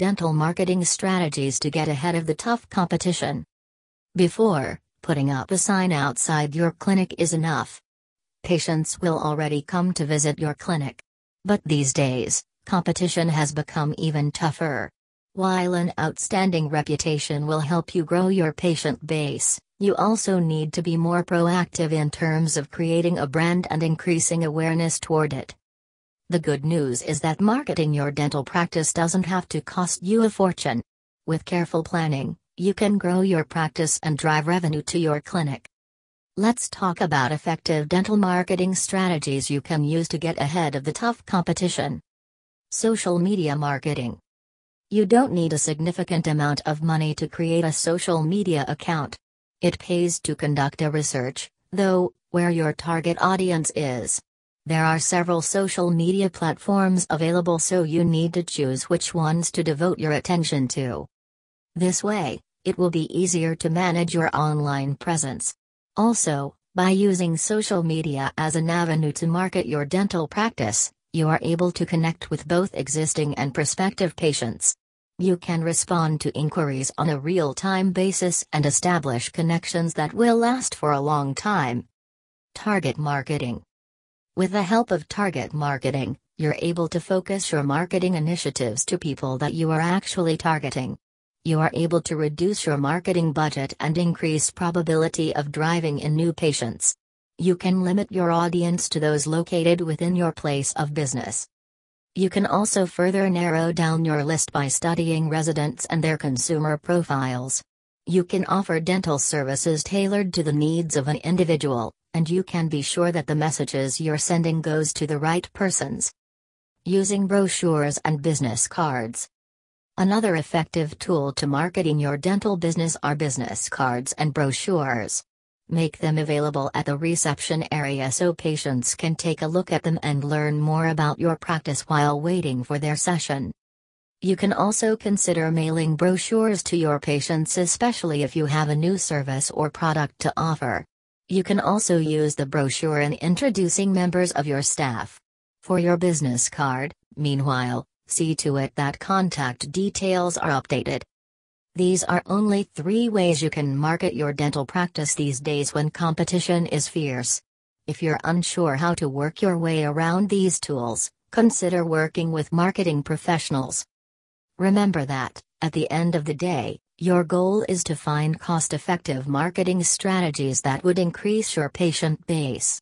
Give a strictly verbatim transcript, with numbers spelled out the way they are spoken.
dental marketing strategies to get ahead of the tough competition. Before, putting up a sign outside your clinic is enough. Patients will already come to visit your clinic. But these days, competition has become even tougher. While an outstanding reputation will help you grow your patient base, you also need to be more proactive in terms of creating a brand and increasing awareness toward it. The good news is that marketing your dental practice doesn't have to cost you a fortune. With careful planning, you can grow your practice and drive revenue to your clinic. Let's talk about effective dental marketing strategies you can use to get ahead of the tough competition. Social media marketing. You don't need a significant amount of money to create a social media account. It pays to conduct a research, though, where your target audience is. There are several social media platforms available, so you need to choose which ones to devote your attention to. This way, it will be easier to manage your online presence. Also, by using social media as an avenue to market your dental practice, you are able to connect with both existing and prospective patients. You can respond to inquiries on a real-time basis and establish connections that will last for a long time. Target marketing. With the help of target marketing, you're able to focus your marketing initiatives to people that you are actually targeting. You are able to reduce your marketing budget and increase probability of driving in new patients. You can limit your audience to those located within your place of business. You can also further narrow down your list by studying residents and their consumer profiles. You can offer dental services tailored to the needs of an individual, and you can be sure that the messages you're sending goes to the right persons. Using brochures and business cards. Another effective tool to marketing your dental business are business cards and brochures. Make them available at the reception area so patients can take a look at them and learn more about your practice while waiting for their session. You can also consider mailing brochures to your patients, especially if you have a new service or product to offer. You can also use the brochure in introducing members of your staff. For your business card, meanwhile, see to it that contact details are updated. These are only three ways you can market your dental practice these days when competition is fierce. If you're unsure how to work your way around these tools, consider working with marketing professionals. Remember that, at the end of the day, your goal is to find cost-effective marketing strategies that would increase your patient base.